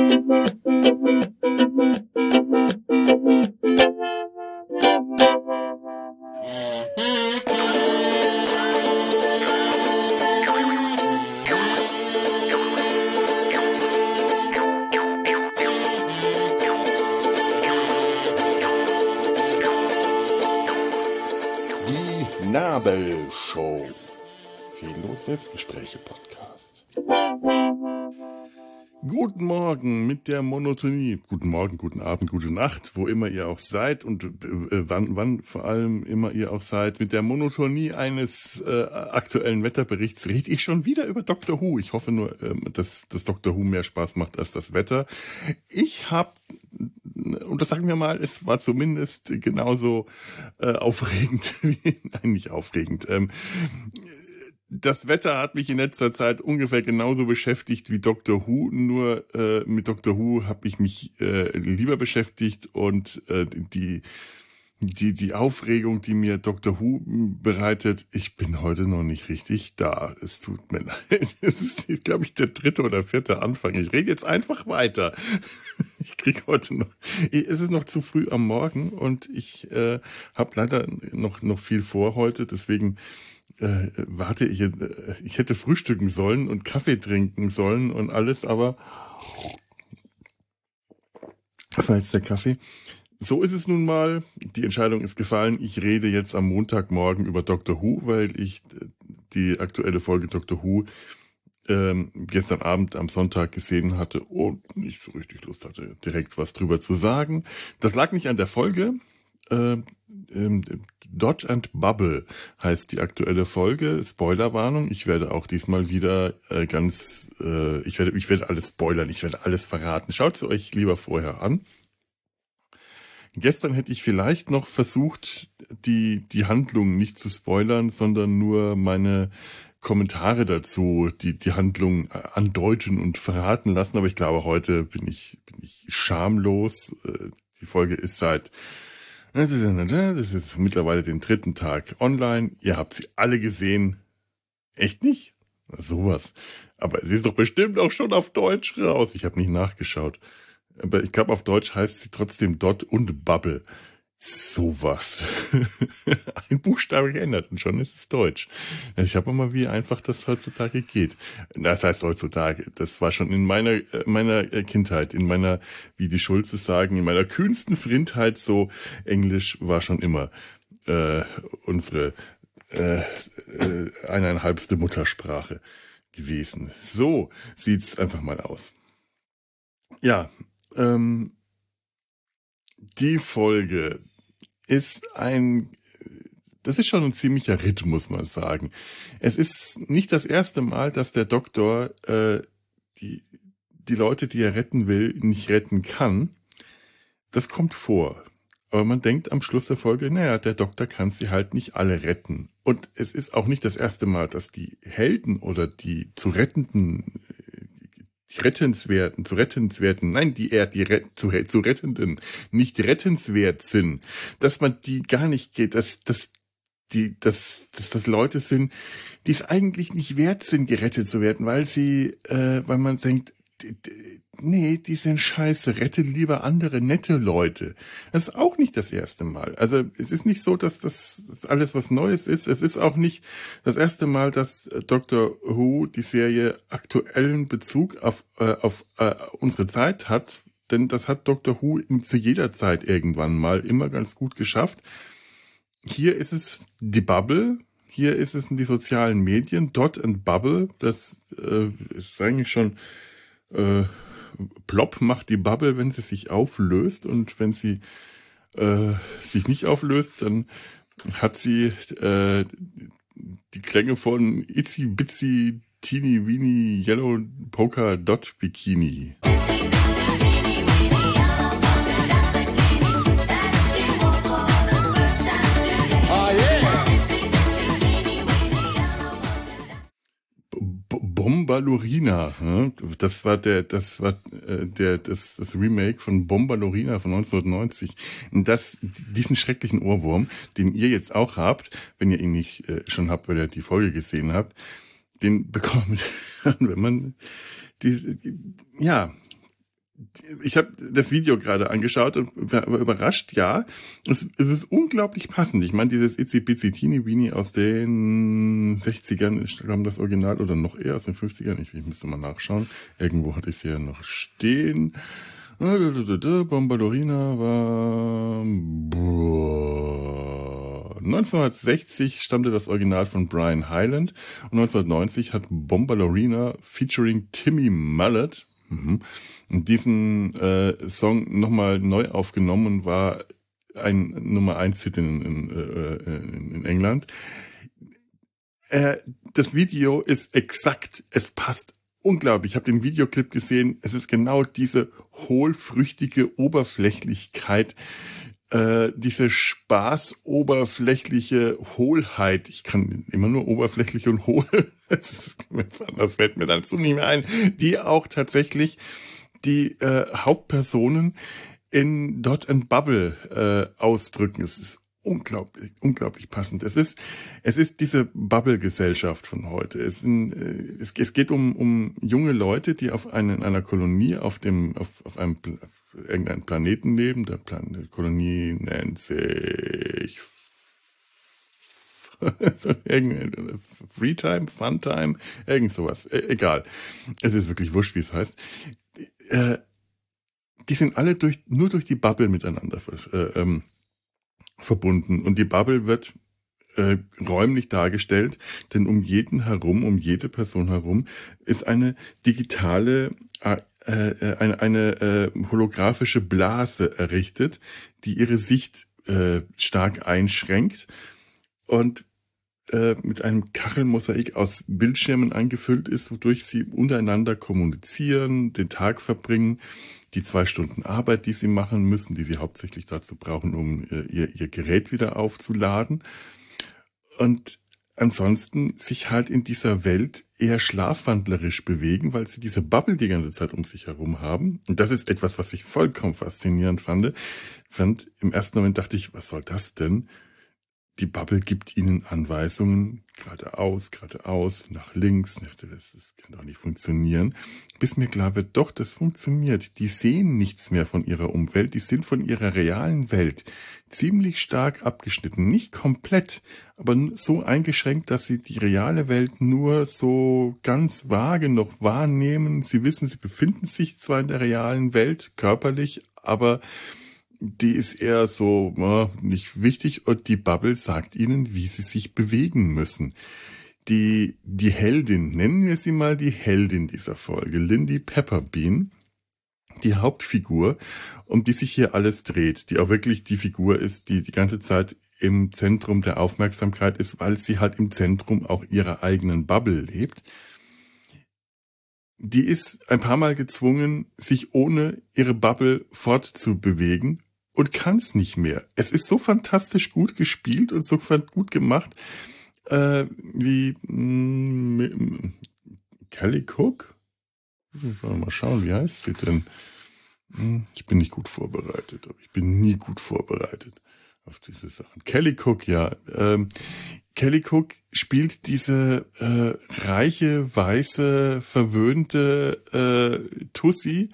Nabelshow. Fehllos Selbstgespräche-Podcast. Guten Morgen mit der Monotonie. Guten Morgen, guten Abend, gute Nacht, wo immer ihr auch seid und wann vor allem immer ihr auch seid. Mit der Monotonie eines aktuellen Wetterberichts rede ich schon wieder über Dr. Who. Ich hoffe nur, dass das Dr. Who mehr Spaß macht als das Wetter. Ich habe, und das sagen wir mal, es war zumindest genauso aufregend wie, nein, nicht aufregend. Das Wetter hat mich in letzter Zeit ungefähr genauso beschäftigt wie Dr. Who, nur mit Dr. Who habe ich mich lieber beschäftigt und die Aufregung, die mir Dr. Who bereitet, ich bin heute noch nicht richtig da. Es tut mir leid. Es ist, glaube ich, der 3. oder 4. Anfang. Ich rede jetzt einfach weiter. Ich kriege heute noch... Es ist noch zu früh am Morgen und ich habe leider noch viel vor heute, deswegen... warte, ich hätte frühstücken sollen und Kaffee trinken sollen und alles, aber das war jetzt der Kaffee. So ist es nun mal. Die Entscheidung ist gefallen. Ich rede jetzt am Montagmorgen über Dr. Who, weil ich die aktuelle Folge Dr. Who gestern Abend am Sonntag gesehen hatte und nicht so richtig Lust hatte, direkt was drüber zu sagen. Das lag nicht an der Folge. Dot and Bubble heißt die aktuelle Folge. Spoilerwarnung. Ich werde auch diesmal wieder ich werde alles spoilern. Ich werde alles verraten. Schaut es euch lieber vorher an. Gestern hätte ich vielleicht noch versucht, die Handlung nicht zu spoilern, sondern nur meine Kommentare dazu, die Handlung andeuten und verraten lassen. Aber ich glaube, heute bin ich schamlos. Die Folge ist das ist mittlerweile den 3. Tag online. Ihr habt sie alle gesehen. Echt nicht? Na, sowas. Aber sie ist doch bestimmt auch schon auf Deutsch raus. Ich habe nicht nachgeschaut. Aber ich glaube, auf Deutsch heißt sie trotzdem Dot und Bubble. Sowas. Ein Buchstabe geändert und schon ist es Deutsch. Also ich habe mal, wie einfach das heutzutage geht. Das heißt heutzutage, das war schon in meiner Kindheit, wie die Schulzes sagen, in meiner kühnsten Frindheit so, Englisch war schon immer unsere 1,5. Muttersprache gewesen. So sieht's einfach mal aus. Ja, die Folge ist das ist schon ein ziemlicher Ritt, muss man sagen. Es ist nicht das erste Mal, dass der Doktor die Leute, die er retten will, nicht retten kann. Das kommt vor. Aber man denkt am Schluss der Folge, naja, der Doktor kann sie halt nicht alle retten. Und es ist auch nicht das erste Mal, dass die Helden oder die zu rettenden, nicht rettenswert sind, dass man die gar nicht geht, dass das Leute sind, die es eigentlich nicht wert sind, gerettet zu werden, weil man denkt, nee, die sind scheiße, rette lieber andere nette Leute. Das ist auch nicht das erste Mal. Also es ist nicht so, dass das alles was Neues ist. Es ist auch nicht das erste Mal, dass Dr. Who die Serie aktuellen Bezug auf unsere Zeit hat. Denn das hat Dr. Who zu jeder Zeit irgendwann mal immer ganz gut geschafft. Hier ist es die Bubble. Hier ist es in die sozialen Medien. Dot and Bubble. Das ist eigentlich schon... Plop macht die Bubble, wenn sie sich auflöst, und wenn sie sich nicht auflöst, dann hat sie die Klänge von Itsy Bitsy Teeny Weeny Yellow Polka Dot Bikini. Bombalurina, das Remake von Bombalurina von 1990. Diesen schrecklichen Ohrwurm, den ihr jetzt auch habt, wenn ihr ihn nicht schon habt, weil ihr die Folge gesehen habt, den bekommt, wenn man Ich habe das Video gerade angeschaut und war überrascht, ja. Es ist unglaublich passend. Ich meine, dieses Itsy Bitsy Teeny Weeny aus den 60ern, ich glaube das Original oder noch eher aus den 50ern, ich müsste mal nachschauen. Irgendwo hatte ich es hier noch stehen. Bombalurina war 1960 stammte das Original von Brian Hyland und 1990 hat Bombalurina featuring Timmy Mallet diesen Song nochmal neu aufgenommen und war ein Nummer 1 Hit in England. Das Video ist exakt, es passt unglaublich. Ich habe den Videoclip gesehen, es ist genau diese hohlfrüchtige Oberflächlichkeit, diese spaßoberflächliche Hohlheit. Ich kann immer nur oberflächlich und hohl. Das fällt mir dazu nicht mehr ein. Die auch tatsächlich die Hauptpersonen in Dot and Bubble ausdrücken. Es ist unglaublich passend. Es ist diese Bubble-Gesellschaft von heute. Es geht um junge Leute, die auf einer Kolonie auf irgendeinem Planeten leben. Die Kolonie nennt sich Freetime, Funtime, irgend sowas. Egal. Es ist wirklich wurscht, wie es heißt. Die sind alle nur durch die Bubble miteinander verbunden. Und die Bubble wird räumlich dargestellt, denn um jede Person herum ist eine digitale, eine holographische Blase errichtet, die ihre Sicht stark einschränkt und mit einem Kachelmosaik aus Bildschirmen angefüllt ist, wodurch sie untereinander kommunizieren, den Tag verbringen, die 2 Stunden Arbeit, die sie machen müssen, die sie hauptsächlich dazu brauchen, um ihr Gerät wieder aufzuladen. Und ansonsten sich halt in dieser Welt eher schlafwandlerisch bewegen, weil sie diese Bubble die ganze Zeit um sich herum haben. Und das ist etwas, was ich vollkommen faszinierend fand. Im ersten Moment dachte ich, was soll das denn? Die Bubble gibt ihnen Anweisungen, geradeaus, nach links. Das kann doch nicht funktionieren. Bis mir klar wird, doch, das funktioniert. Die sehen nichts mehr von ihrer Umwelt. Die sind von ihrer realen Welt ziemlich stark abgeschnitten. Nicht komplett, aber so eingeschränkt, dass sie die reale Welt nur so ganz vage noch wahrnehmen. Sie wissen, sie befinden sich zwar in der realen Welt körperlich, aber die ist eher so nicht wichtig und die Bubble sagt ihnen, wie sie sich bewegen müssen. Die Heldin, nennen wir sie mal die Heldin dieser Folge, Lindy Pepperbean, die Hauptfigur, um die sich hier alles dreht, die auch wirklich die Figur ist, die ganze Zeit im Zentrum der Aufmerksamkeit ist, weil sie halt im Zentrum auch ihrer eigenen Bubble lebt. Die ist ein paar Mal gezwungen, sich ohne ihre Bubble fortzubewegen und kann es nicht mehr. Es ist so fantastisch gut gespielt und so gut gemacht, wie Kelly Cook. Mal schauen, wie heißt sie denn? Ich bin nicht gut vorbereitet, aber ich bin nie gut vorbereitet auf diese Sachen. Kelly Cook, ja. Kelly Cook spielt diese reiche, weiße, verwöhnte Tussi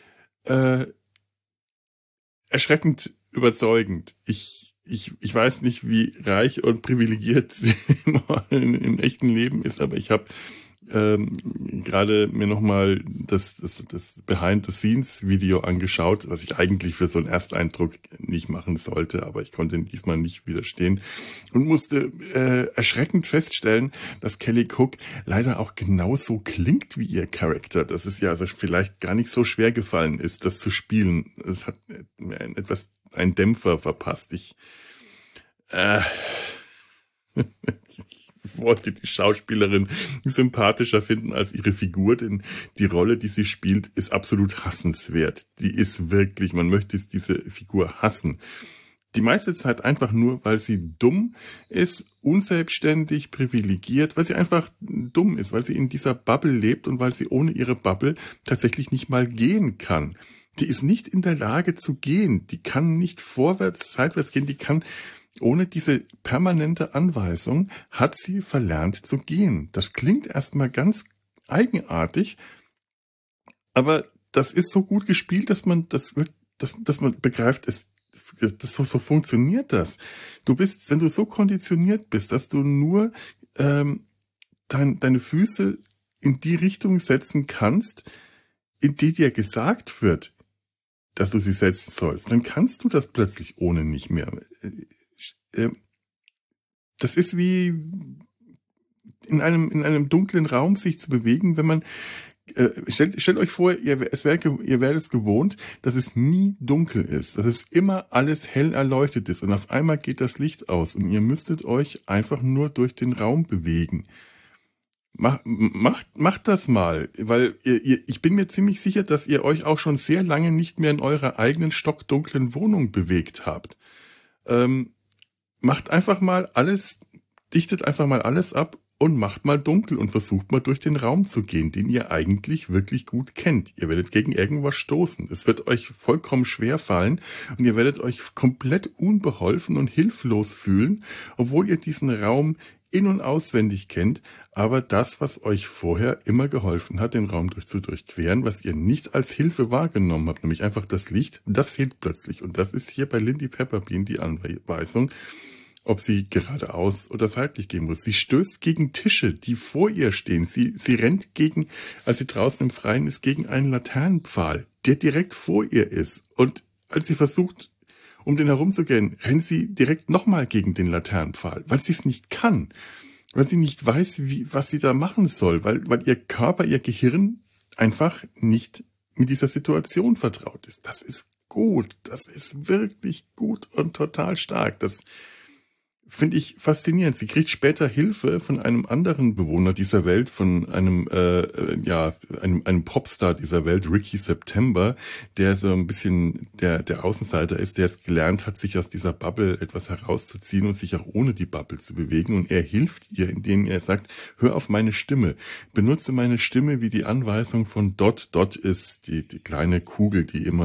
erschreckend überzeugend. Ich weiß nicht, wie reich und privilegiert sie im echten Leben ist, aber ich habe gerade mir nochmal das Behind-the-Scenes-Video angeschaut, was ich eigentlich für so einen Ersteindruck nicht machen sollte, aber ich konnte diesmal nicht widerstehen und musste erschreckend feststellen, dass Kelly Cook leider auch genauso klingt wie ihr Charakter, dass es ja also vielleicht gar nicht so schwer gefallen ist, das zu spielen. Es hat mir einen Dämpfer verpasst. Ich wollte die Schauspielerin sympathischer finden als ihre Figur, denn die Rolle, die sie spielt, ist absolut hassenswert. Die ist wirklich, man möchte diese Figur hassen. Die meiste Zeit einfach nur, weil sie dumm ist, unselbstständig, privilegiert, weil sie einfach dumm ist, weil sie in dieser Bubble lebt und weil sie ohne ihre Bubble tatsächlich nicht mal gehen kann. Die ist nicht in der Lage zu gehen. Die kann nicht vorwärts, seitwärts gehen. Die kann ohne diese permanente Anweisung hat sie verlernt zu gehen. Das klingt erstmal ganz eigenartig, aber das ist so gut gespielt, dass man dass man begreift, so funktioniert das. Du bist, wenn du so konditioniert bist, dass du nur deine Füße in die Richtung setzen kannst, in die dir gesagt wird, dass du sie setzen sollst, dann kannst du das plötzlich ohne nicht mehr. Das ist wie in einem dunklen Raum sich zu bewegen, wenn man stellt euch vor, ihr werdet es gewohnt, dass es nie dunkel ist, dass es immer alles hell erleuchtet ist und auf einmal geht das Licht aus und ihr müsstet euch einfach nur durch den Raum bewegen. Macht das mal, weil ich bin mir ziemlich sicher, dass ihr euch auch schon sehr lange nicht mehr in eurer eigenen stockdunklen Wohnung bewegt habt. Macht einfach mal alles, dichtet einfach mal alles ab und macht mal dunkel und versucht mal durch den Raum zu gehen, den ihr eigentlich wirklich gut kennt. Ihr werdet gegen irgendwas stoßen. Es wird euch vollkommen schwer fallen und ihr werdet euch komplett unbeholfen und hilflos fühlen, obwohl ihr diesen Raum in- und auswendig kennt, aber das, was euch vorher immer geholfen hat, den Raum durchqueren, was ihr nicht als Hilfe wahrgenommen habt, nämlich einfach das Licht, das fehlt plötzlich. Und das ist hier bei Lindy Pepperbean die Anweisung, ob sie geradeaus oder seitlich gehen muss. Sie stößt gegen Tische, die vor ihr stehen. Sie rennt gegen, als sie draußen im Freien ist, gegen einen Laternenpfahl, der direkt vor ihr ist. Und als sie versucht, um den herumzugehen, rennt sie direkt nochmal gegen den Laternenpfahl, weil sie es nicht kann. Weil sie nicht weiß, was sie da machen soll, weil ihr Körper, ihr Gehirn einfach nicht mit dieser Situation vertraut ist. Das ist gut. Das ist wirklich gut und total stark. Das finde ich faszinierend. Sie kriegt später Hilfe von einem anderen Bewohner dieser Welt, von einem Popstar dieser Welt, Ricky September, der so ein bisschen der Außenseiter ist, der es gelernt hat, sich aus dieser Bubble etwas herauszuziehen und sich auch ohne die Bubble zu bewegen. Und er hilft ihr, indem er sagt, hör auf meine Stimme, benutze meine Stimme wie die Anweisung von Dot. Dot ist die kleine Kugel,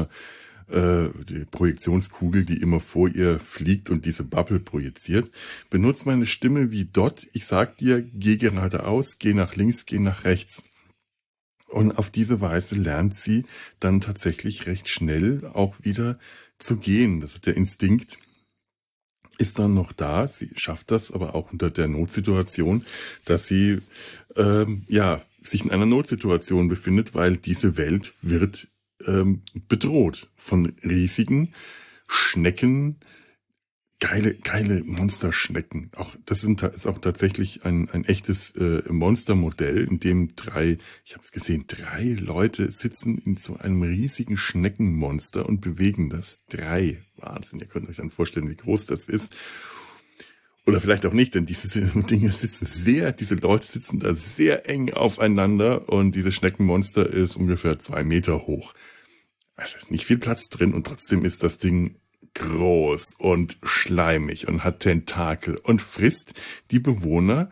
die Projektionskugel, die immer vor ihr fliegt und diese Bubble projiziert. Benutz meine Stimme wie Dot. Ich sag dir, geh geradeaus, geh nach links, geh nach rechts. Und auf diese Weise lernt sie dann tatsächlich recht schnell auch wieder zu gehen. Das ist der Instinkt. Ist dann noch da. Sie schafft das aber auch unter der Notsituation, dass sie sich in einer Notsituation befindet, weil diese Welt wird bedroht von riesigen Schnecken, geile Monsterschnecken. Auch das ist auch tatsächlich ein echtes Monstermodell, in dem ich habe es gesehen, 3 Leute sitzen in so einem riesigen Schneckenmonster und bewegen das. 3. Wahnsinn, ihr könnt euch dann vorstellen, wie groß das ist. Oder vielleicht auch nicht, denn diese Leute sitzen da sehr eng aufeinander und dieses Schneckenmonster ist ungefähr 2 Meter hoch. Also ist nicht viel Platz drin und trotzdem ist das Ding groß und schleimig und hat Tentakel und frisst die Bewohner.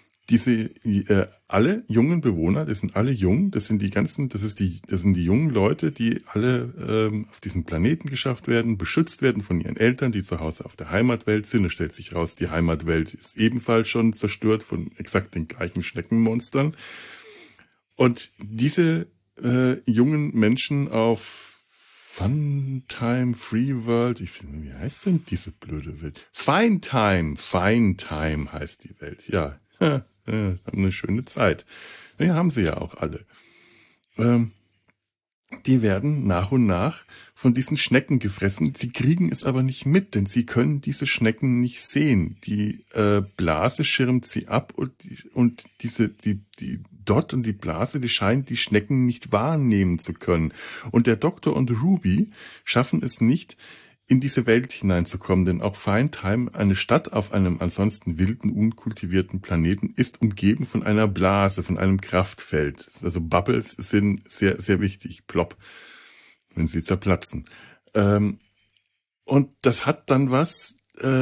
Alle jungen Bewohner, das sind alle jung, das sind die jungen Leute, die alle auf diesen Planeten geschafft werden, beschützt werden von ihren Eltern, die zu Hause auf der Heimatwelt sind. Es stellt sich raus, die Heimatwelt ist ebenfalls schon zerstört von exakt den gleichen Schneckenmonstern. Und diese jungen Menschen auf Funtime, Free World, wie heißt denn diese blöde Welt? Fine Time heißt die Welt, ja. Haben eine schöne Zeit. Ja, haben sie ja auch alle. Die werden nach und nach von diesen Schnecken gefressen. Sie kriegen es aber nicht mit, denn sie können diese Schnecken nicht sehen. Die Blase schirmt sie ab und die Dot und die Blase, die scheinen die Schnecken nicht wahrnehmen zu können. Und der Doktor und Ruby schaffen es nicht, in diese Welt hineinzukommen, denn auch Fine-Time, eine Stadt auf einem ansonsten wilden, unkultivierten Planeten, ist umgeben von einer Blase, von einem Kraftfeld. Also Bubbles sind sehr, sehr wichtig. Plopp, wenn sie zerplatzen. Und das hat dann was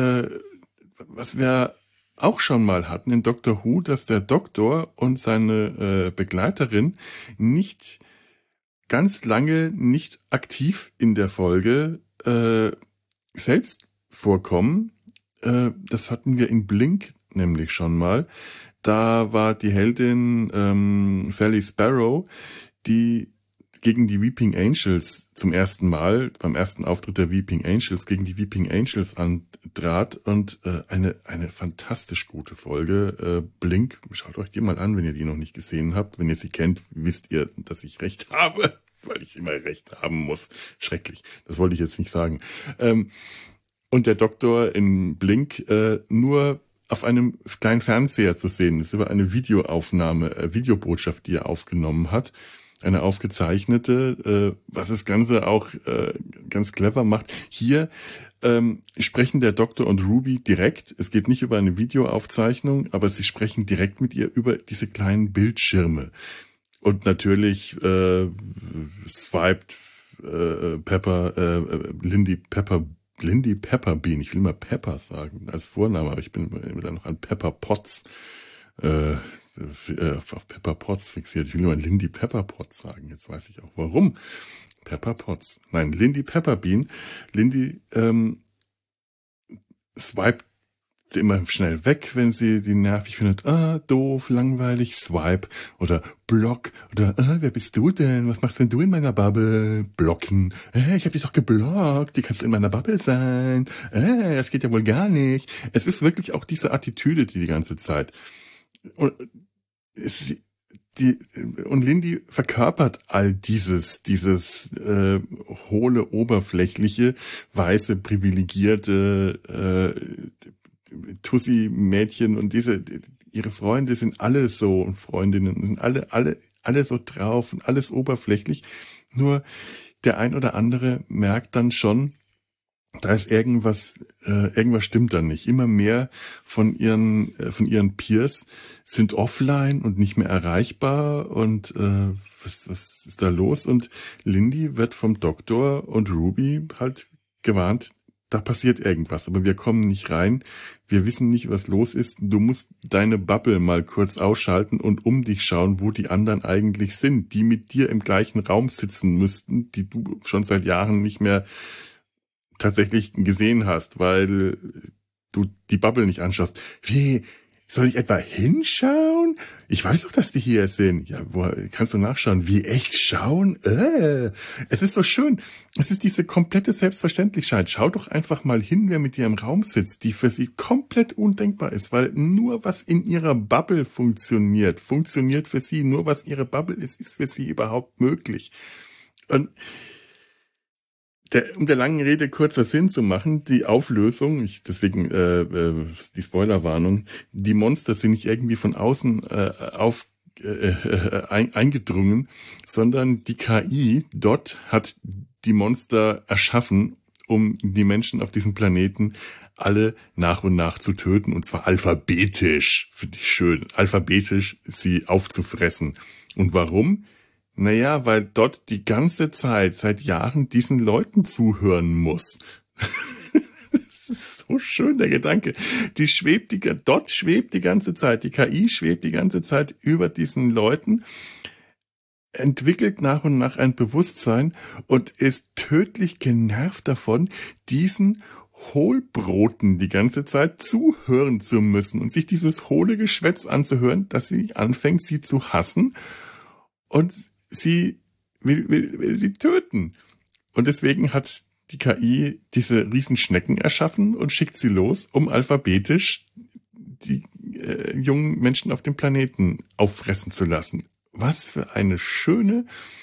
wir auch schon mal hatten in Doctor Who, dass der Doktor und seine Begleiterin nicht ganz lange nicht aktiv in der Folge selbst vorkommen. Das hatten wir in Blink nämlich schon mal. Da war die Heldin Sally Sparrow, die gegen die Weeping Angels zum ersten Mal, beim ersten Auftritt der Weeping Angels, gegen die Weeping Angels antrat und eine fantastisch gute Folge. Blink, schaut euch die mal an, wenn ihr die noch nicht gesehen habt. Wenn ihr sie kennt, wisst ihr, dass ich recht habe, weil ich immer recht haben muss. Schrecklich, das wollte ich jetzt nicht sagen. Und der Doktor in Blink nur auf einem kleinen Fernseher zu sehen. Das ist über eine Videoaufnahme, Videobotschaft, die er aufgenommen hat. Eine aufgezeichnete, was das Ganze auch ganz clever macht. Hier sprechen der Doktor und Ruby direkt. Es geht nicht über eine Videoaufzeichnung, aber sie sprechen direkt mit ihr über diese kleinen Bildschirme. Und natürlich swiped Lindy Pepperbean, ich will mal Pepper sagen als Vorname, aber ich bin wieder noch an Pepper Potts, auf Pepper Potts fixiert. Ich will nur an Lindy Pepper Potts sagen, jetzt weiß ich auch warum. Pepper Potts, nein, Lindy Pepperbean. Lindy swiped immer schnell weg, wenn sie die nervig findet. Doof, langweilig, swipe oder block oder wer bist du denn? Was machst denn du in meiner Bubble? Blocken. Ich hab dich doch geblockt. Die kannst du in meiner Bubble sein. Das geht ja wohl gar nicht. Es ist wirklich auch diese Attitüde, die ganze Zeit. Und Lindy verkörpert all dieses hohle, oberflächliche, weiße, privilegierte Tussi-Mädchen und ihre Freunde sind alle so und Freundinnen sind alle so drauf und alles oberflächlich. Nur der ein oder andere merkt dann schon, da ist irgendwas stimmt dann nicht. Immer mehr von ihren Peers sind offline und nicht mehr erreichbar und was ist da los? Und Lindy wird vom Doktor und Ruby halt gewarnt, da passiert irgendwas, aber wir kommen nicht rein. Wir wissen nicht, was los ist. Du musst deine Bubble mal kurz ausschalten und um dich schauen, wo die anderen eigentlich sind, die mit dir im gleichen Raum sitzen müssten, die du schon seit Jahren nicht mehr tatsächlich gesehen hast, weil du die Bubble nicht anschaust. Wie? Soll ich etwa hinschauen? Ich weiß doch, dass die hier sind. Ja, kannst du nachschauen? Wie, echt schauen? Es ist so schön. Es ist diese komplette Selbstverständlichkeit. Schau doch einfach mal hin, wer mit dir im Raum sitzt, die für sie komplett undenkbar ist, weil nur was in ihrer Bubble funktioniert für sie. Nur was ihre Bubble ist für sie überhaupt möglich. Und um der langen Rede kurzer Sinn zu machen, die Auflösung, deswegen die Spoilerwarnung, die Monster sind nicht irgendwie von außen eingedrungen, sondern die KI dort hat die Monster erschaffen, um die Menschen auf diesem Planeten alle nach und nach zu töten, und zwar alphabetisch, finde ich schön, alphabetisch sie aufzufressen. Und warum? Naja, weil dort die ganze Zeit, seit Jahren diesen Leuten zuhören muss. Das ist so schön, der Gedanke. Dort schwebt die ganze Zeit, die KI schwebt die ganze Zeit über diesen Leuten, entwickelt nach und nach ein Bewusstsein und ist tödlich genervt davon, diesen Hohlbroten die ganze Zeit zuhören zu müssen und sich dieses hohle Geschwätz anzuhören, dass sie anfängt, sie zu hassen und sie will sie töten. Und deswegen hat die KI diese Riesenschnecken erschaffen und schickt sie los, um alphabetisch die jungen Menschen auf dem Planeten auffressen zu lassen. Was für eine schöne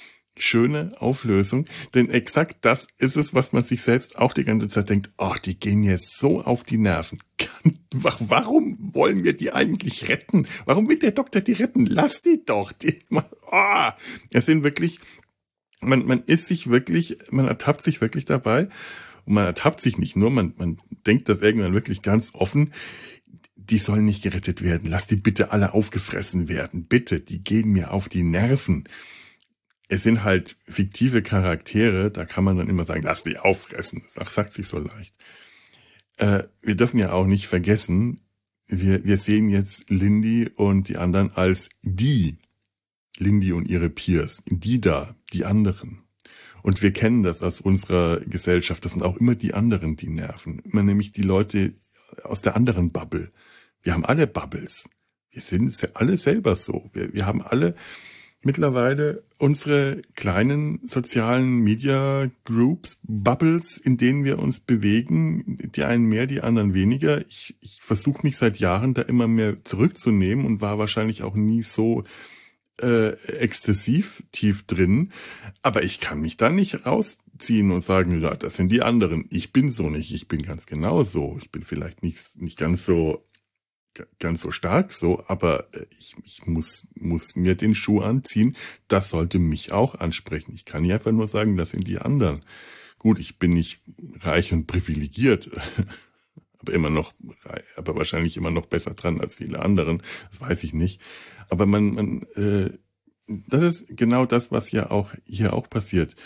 Auflösung. Denn exakt das ist es, was man sich selbst auch die ganze Zeit denkt. Ach, die gehen jetzt so auf die Nerven. Warum wollen wir die eigentlich retten? Warum will der Doktor die retten? Lass die doch. Es sind wirklich, man ertappt sich wirklich dabei. Und man ertappt sich nicht nur, man denkt das irgendwann wirklich ganz offen. Die sollen nicht gerettet werden. Lass die bitte alle aufgefressen werden. Bitte, die gehen mir auf die Nerven. Es sind halt fiktive Charaktere, da kann man dann immer sagen, lass die auffressen. Das sagt sich so leicht. Wir dürfen ja auch nicht vergessen, wir sehen jetzt Lindy und die anderen als Lindy und ihre Peers, die anderen. Und wir kennen das aus unserer Gesellschaft, das sind auch immer die anderen, die nerven. Immer nämlich die Leute aus der anderen Bubble. Wir haben alle Bubbles. Wir sind alle selber so. Wir haben alle mittlerweile unsere kleinen sozialen Media Groups, Bubbles, in denen wir uns bewegen, die einen mehr, die anderen weniger. Ich versuche mich seit Jahren da immer mehr zurückzunehmen und war wahrscheinlich auch nie so exzessiv tief drin. Aber ich kann mich da nicht rausziehen und sagen, ja, das sind die anderen. Ich bin so nicht, ich bin ganz genau so. Ich bin vielleicht nicht ganz so stark so, aber ich muss mir den Schuh anziehen. Das sollte mich auch ansprechen. Ich kann nicht einfach nur sagen, das sind die anderen. Gut, ich bin nicht reich und privilegiert, aber wahrscheinlich immer noch besser dran als viele anderen. Das weiß ich nicht. Aber das ist genau das, was hier auch passiert.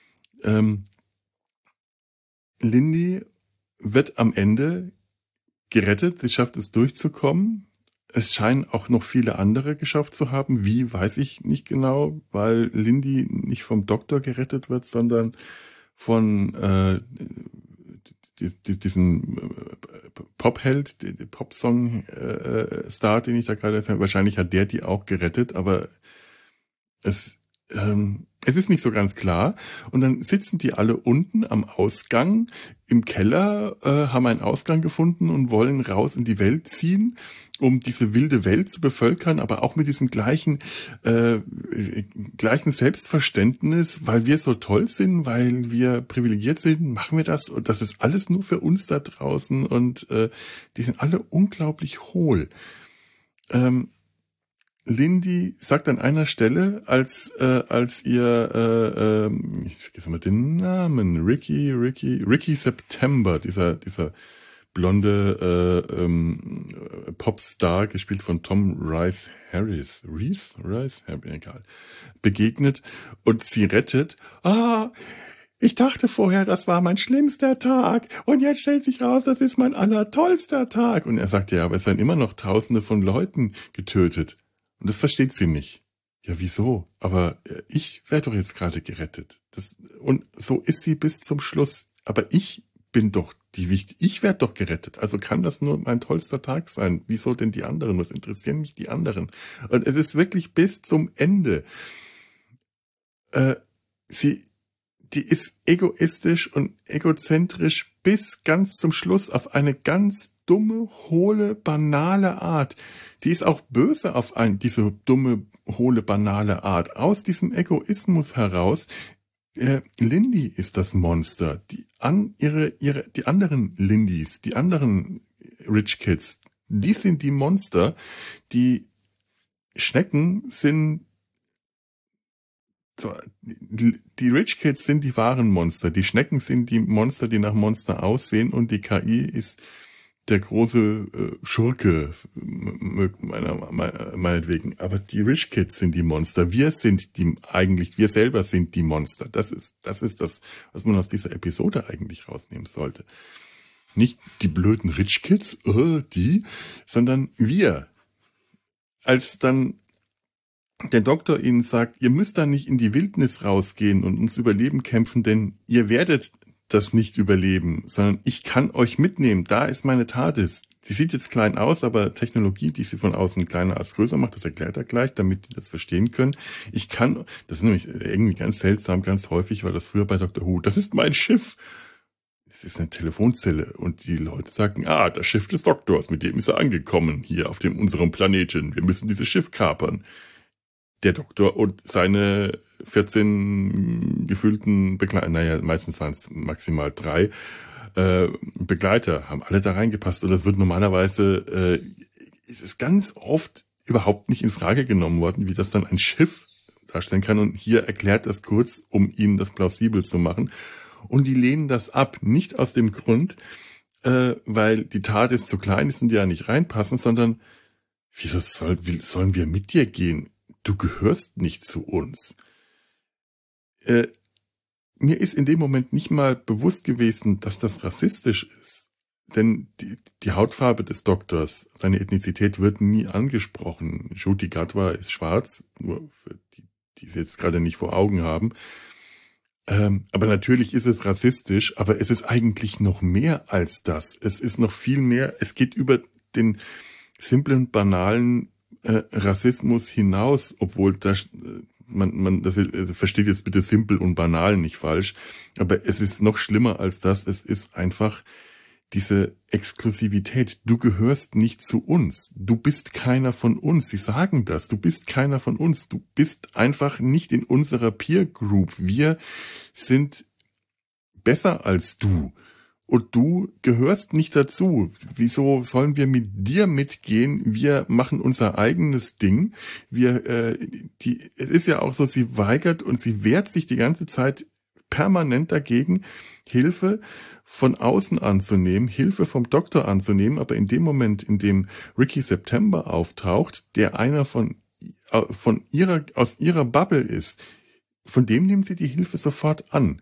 Lindy wird am Ende gerettet, sie schafft es durchzukommen. Es scheinen auch noch viele andere geschafft zu haben. Wie, weiß ich nicht genau, weil Lindy nicht vom Doktor gerettet wird, sondern von diesen Pop-Held, Pop-Song-Star, den ich da gerade erzähle. Wahrscheinlich hat der die auch gerettet, aber es ist nicht so ganz klar. Und dann sitzen die alle unten am Ausgang im Keller, haben einen Ausgang gefunden und wollen raus in die Welt ziehen, um diese wilde Welt zu bevölkern, aber auch mit diesem gleichen Selbstverständnis, weil wir so toll sind, weil wir privilegiert sind, machen wir das und das ist alles nur für uns da draußen und die sind alle unglaublich hohl. Lindy sagt an einer Stelle, als ihr, ich vergesse mal den Namen, Ricky September, dieser blonde Popstar, gespielt von Tom Rice Harris, egal, begegnet und sie rettet. Ich dachte vorher, das war mein schlimmster Tag und jetzt stellt sich raus, das ist mein allertollster Tag. Und er sagt, ja, aber es werden immer noch Tausende von Leuten getötet. Und das versteht sie nicht. Ja, wieso? Aber ich werde doch jetzt gerade gerettet. Und so ist sie bis zum Schluss. Aber ich bin doch ich werde doch gerettet. Also kann das nur mein tollster Tag sein. Wieso denn die anderen? Was interessieren mich die anderen? Und es ist wirklich bis zum Ende. Die ist egoistisch und egozentrisch bis ganz zum Schluss auf eine ganz dumme, hohle, banale Art. Die ist auch böse auf diese dumme, hohle, banale Art. Aus diesem Egoismus heraus, Lindy ist das Monster. Die anderen Lindys, die anderen Rich Kids, die sind die Monster. Die Schnecken sind die Rich Kids sind die wahren Monster. Die Schnecken sind die Monster, die nach Monster aussehen und die KI ist der große Schurke meinetwegen. Aber die Rich Kids sind die Monster. Wir selber sind die Monster. Das ist das, was man aus dieser Episode eigentlich rausnehmen sollte. Nicht die blöden Rich Kids, sondern wir. Als dann der Doktor ihnen sagt, ihr müsst da nicht in die Wildnis rausgehen und ums Überleben kämpfen, denn ihr werdet das nicht überleben, sondern ich kann euch mitnehmen. Da ist meine TARDIS. Die sieht jetzt klein aus, aber Technologie, die sie von außen kleiner als größer macht, das erklärt er gleich, damit die das verstehen können. Das ist nämlich irgendwie ganz seltsam, ganz häufig war das früher bei Dr. Who, das ist mein Schiff. Es ist eine Telefonzelle und die Leute sagen, das Schiff des Doktors, mit dem ist er angekommen, hier auf unserem Planeten. Wir müssen dieses Schiff kapern. Der Doktor und seine 14 gefühlten Begleiter, meistens waren es maximal 3 Begleiter, haben alle da reingepasst. Und das wird normalerweise, ist es ganz oft überhaupt nicht in Frage genommen worden, wie das dann ein Schiff darstellen kann. Und hier erklärt das kurz, um ihnen das plausibel zu machen. Und die lehnen das ab, nicht aus dem Grund, weil die TARDIS zu klein ist und die ja nicht reinpassen, sondern wieso sollen wir mit dir gehen? Du gehörst nicht zu uns. Mir ist in dem Moment nicht mal bewusst gewesen, dass das rassistisch ist. Denn die Hautfarbe des Doktors, seine Ethnizität wird nie angesprochen. Ncuti Gatwa ist schwarz, nur für die es jetzt gerade nicht vor Augen haben. Aber natürlich ist es rassistisch, aber es ist eigentlich noch mehr als das. Es ist noch viel mehr, es geht über den simplen, banalen Rassismus hinaus, obwohl das versteht jetzt bitte simpel und banal nicht falsch, aber es ist noch schlimmer als das. Es ist einfach diese Exklusivität. Du gehörst nicht zu uns. Du bist keiner von uns. Sie sagen das. Du bist keiner von uns. Du bist einfach nicht in unserer Peer Group. Wir sind besser als du. Und du gehörst nicht dazu. Wieso sollen wir mit dir mitgehen? Wir machen unser eigenes Ding. Es ist ja auch so, sie weigert und sie wehrt sich die ganze Zeit permanent dagegen, Hilfe von außen anzunehmen, Hilfe vom Doktor anzunehmen. Aber in dem Moment, in dem Ricky September auftaucht, der einer aus ihrer Bubble ist, von dem nehmen sie die Hilfe sofort an.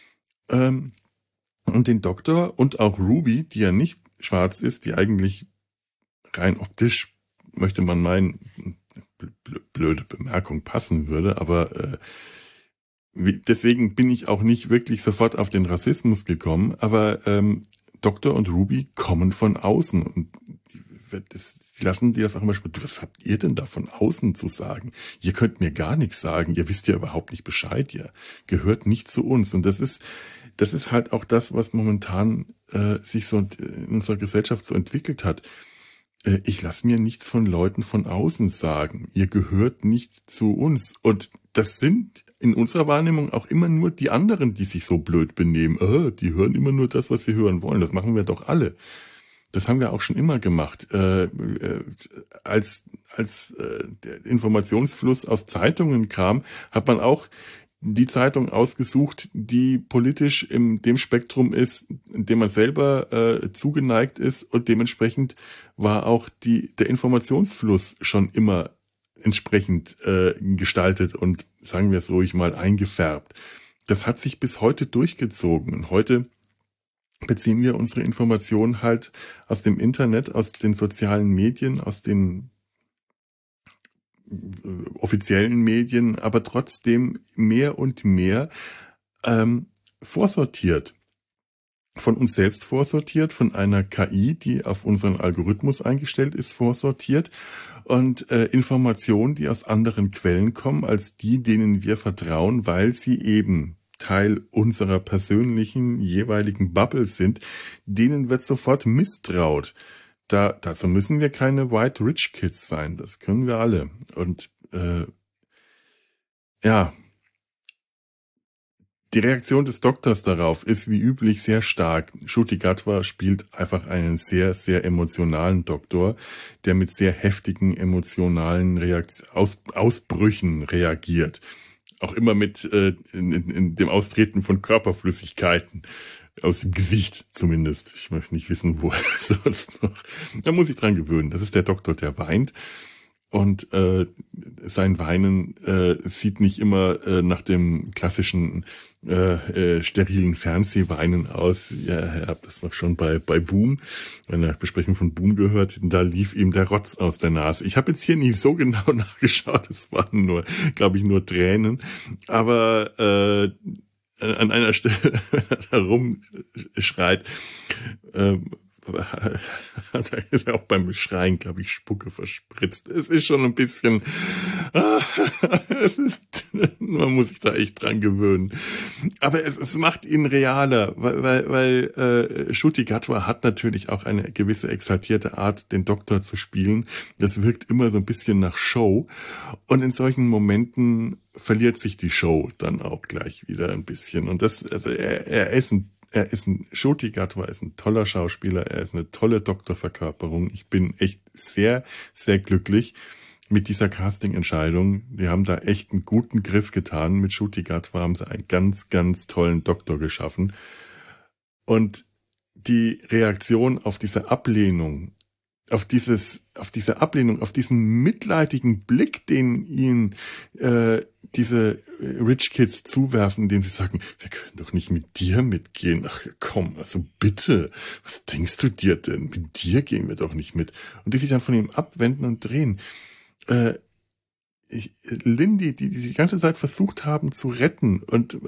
Und den Doktor und auch Ruby, die ja nicht schwarz ist, die eigentlich rein optisch, möchte man meinen, blöde Bemerkung passen würde, aber deswegen bin ich auch nicht wirklich sofort auf den Rassismus gekommen, aber Doktor und Ruby kommen von außen und die lassen die das auch immer spielen. Was habt ihr denn da von außen zu sagen? Ihr könnt mir gar nichts sagen, ihr wisst ja überhaupt nicht Bescheid, ihr gehört nicht zu uns. Und das ist halt auch das, was momentan sich so in unserer Gesellschaft so entwickelt hat. Ich lasse mir nichts von Leuten von außen sagen. Ihr gehört nicht zu uns. Und das sind in unserer Wahrnehmung auch immer nur die anderen, die sich so blöd benehmen. Die hören immer nur das, was sie hören wollen. Das machen wir doch alle. Das haben wir auch schon immer gemacht. Als der Informationsfluss aus Zeitungen kam, hat man auch die Zeitung ausgesucht, die politisch in dem Spektrum ist, in dem man selber zugeneigt ist, und dementsprechend war auch der Informationsfluss schon immer entsprechend gestaltet und, sagen wir es ruhig mal, eingefärbt. Das hat sich bis heute durchgezogen, und heute beziehen wir unsere Informationen halt aus dem Internet, aus den sozialen Medien, aus den offiziellen Medien, aber trotzdem mehr und mehr vorsortiert. Von uns selbst vorsortiert, von einer KI, die auf unseren Algorithmus eingestellt ist, vorsortiert, und Informationen, die aus anderen Quellen kommen, als die, denen wir vertrauen, weil sie eben Teil unserer persönlichen jeweiligen Bubble sind, denen wird sofort misstraut. Dazu müssen wir keine White Rich Kids sein, das können wir alle. Und ja, die Reaktion des Doktors darauf ist wie üblich sehr stark. Ncuti Gatwa spielt einfach einen sehr, sehr emotionalen Doktor, der mit sehr heftigen emotionalen Ausbrüchen reagiert. Auch immer mit in dem Austreten von Körperflüssigkeiten. Aus dem Gesicht zumindest. Ich möchte nicht wissen, wo er sonst noch. Da muss ich dran gewöhnen. Das ist der Doktor, der weint. Und sein Weinen sieht nicht immer nach dem klassischen sterilen Fernsehweinen aus. Ja, ihr habt das noch schon bei Boom, in der Besprechung von Boom gehört. Da lief ihm der Rotz aus der Nase. Ich habe jetzt hier nicht so genau nachgeschaut. Es waren nur, glaube ich, nur Tränen. Aber an einer Stelle, wenn er da rumschreit, hat er auch beim Schreien, glaube ich, Spucke verspritzt. Es ist schon ein bisschen, man muss sich da echt dran gewöhnen. Aber es macht ihn realer, weil Ncuti Gatwa hat natürlich auch eine gewisse exaltierte Art, den Doktor zu spielen. Das wirkt immer so ein bisschen nach Show. Und in solchen Momenten verliert sich die Show dann auch gleich wieder ein bisschen. Und Ncuti Gatwa ist ein toller Schauspieler, er ist eine tolle Doktorverkörperung. Ich bin echt sehr, sehr glücklich mit dieser Casting-Entscheidung. Die haben da echt einen guten Griff getan. Mit Ncuti Gatwa haben sie einen ganz, ganz tollen Doktor geschaffen. Und die Reaktion auf diese Ablehnung, auf diese Ablehnung, auf diesen mitleidigen Blick, den ihnen diese Rich Kids zuwerfen, indem sie sagen, wir können doch nicht mit dir mitgehen. Ach komm, also bitte, was denkst du dir denn? Mit dir gehen wir doch nicht mit. Und die sich dann von ihm abwenden und drehen. Lindy, die ganze Zeit versucht haben zu retten, und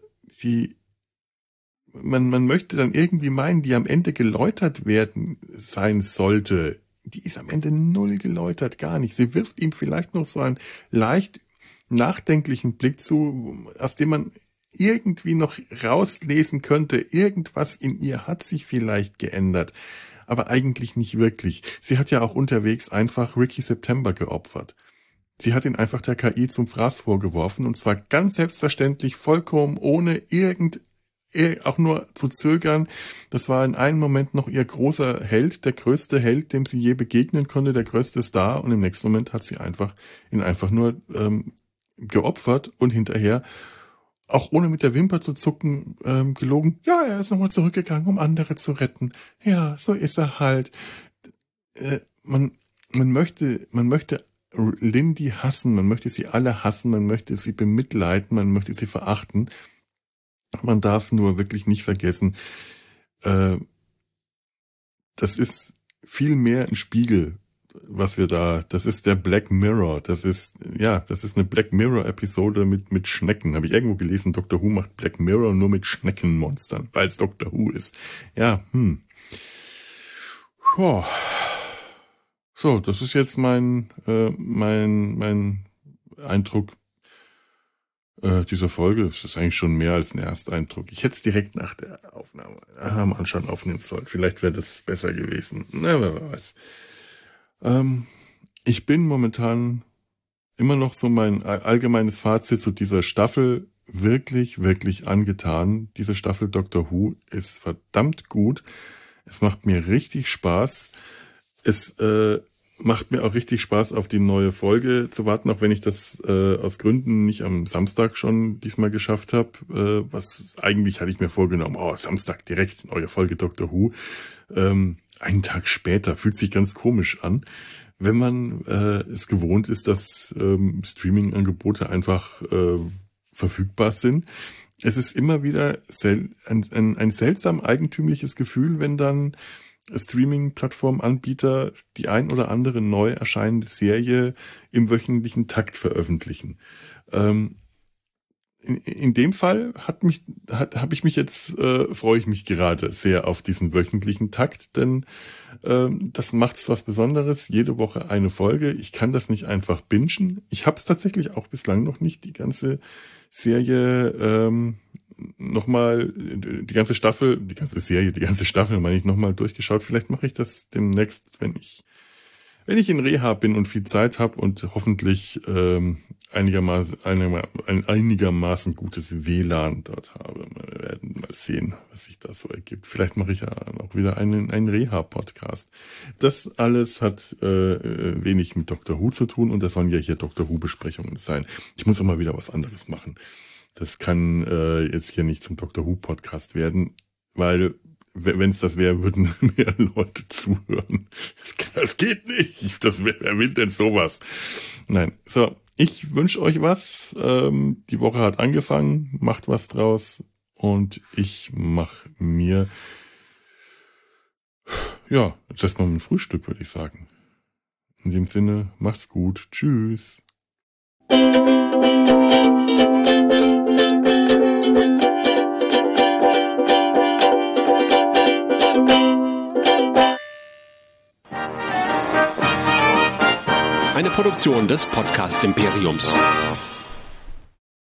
man möchte dann irgendwie meinen, die am Ende geläutert sein sollte. Die ist am Ende null geläutert, gar nicht. Sie wirft ihm vielleicht noch so ein leicht nachdenklichen Blick zu, aus dem man irgendwie noch rauslesen könnte, irgendwas in ihr hat sich vielleicht geändert, aber eigentlich nicht wirklich. Sie hat ja auch unterwegs einfach Ricky September geopfert. Sie hat ihn einfach der KI zum Fraß vorgeworfen und zwar ganz selbstverständlich, vollkommen ohne auch nur zu zögern. Das war in einem Moment noch ihr großer Held, der größte Held, dem sie je begegnen konnte, der größte Star, und im nächsten Moment hat sie ihn einfach nur geopfert und hinterher, auch ohne mit der Wimper zu zucken, gelogen. Ja, er ist nochmal zurückgegangen, um andere zu retten. Ja, so ist er halt. Man möchte Lindy hassen, man möchte sie alle hassen, man möchte sie bemitleiden, man möchte sie verachten. Man darf nur wirklich nicht vergessen, das ist viel mehr ein Spiegel, das ist der Black Mirror, das ist eine Black Mirror Episode mit Schnecken. Habe ich irgendwo gelesen, Doctor Who macht Black Mirror nur mit Schneckenmonstern, weil es Doctor Who ist. Ja, Oh. So, das ist jetzt mein Eindruck dieser Folge. Das ist eigentlich schon mehr als ein Ersteindruck. Ich hätte es direkt nach der Aufnahme am Anschein aufnehmen sollen. Vielleicht wäre das besser gewesen. Na, wer weiß. Ich bin momentan immer noch so mein allgemeines Fazit zu dieser Staffel wirklich, wirklich angetan. Diese Staffel Doctor Who ist verdammt gut. Es macht mir richtig Spaß. Es macht mir auch richtig Spaß, auf die neue Folge zu warten, auch wenn ich das aus Gründen nicht am Samstag schon diesmal geschafft habe. Was eigentlich hatte ich mir vorgenommen, Samstag direkt neue Folge Doctor Who. Einen Tag später, fühlt sich ganz komisch an, wenn man es gewohnt ist, dass Streaming-Angebote einfach verfügbar sind. Es ist immer wieder ein seltsam eigentümliches Gefühl, wenn dann Streaming-Plattform-Anbieter die ein oder andere neu erscheinende Serie im wöchentlichen Takt veröffentlichen. In dem Fall freue ich mich gerade sehr auf diesen wöchentlichen Takt, denn das macht was Besonderes. Jede Woche eine Folge. Ich kann das nicht einfach bingen. Ich habe es tatsächlich auch bislang noch nicht, die ganze Serie nochmal, die ganze Staffel meine ich, nochmal durchgeschaut. Vielleicht mache ich das demnächst, wenn ich in Reha bin und viel Zeit habe und hoffentlich einigermaßen gutes WLAN dort habe. Wir werden mal sehen, was sich da so ergibt. Vielleicht mache ich ja auch wieder einen Reha-Podcast. Das alles hat wenig mit Doctor Who zu tun und das sollen ja hier Doctor Who-Besprechungen sein. Ich muss auch mal wieder was anderes machen. Das kann jetzt hier nicht zum Doctor Who Podcast werden, weil wenn es das wäre, würden mehr Leute zuhören. Das geht nicht. Wer will denn sowas? Nein. So, ich wünsche euch was. Die Woche hat angefangen. Macht was draus. Und ich mache mir jetzt erstmal ein Frühstück, würde ich sagen. In dem Sinne, macht's gut. Tschüss. Eine Produktion des Podcast Imperiums.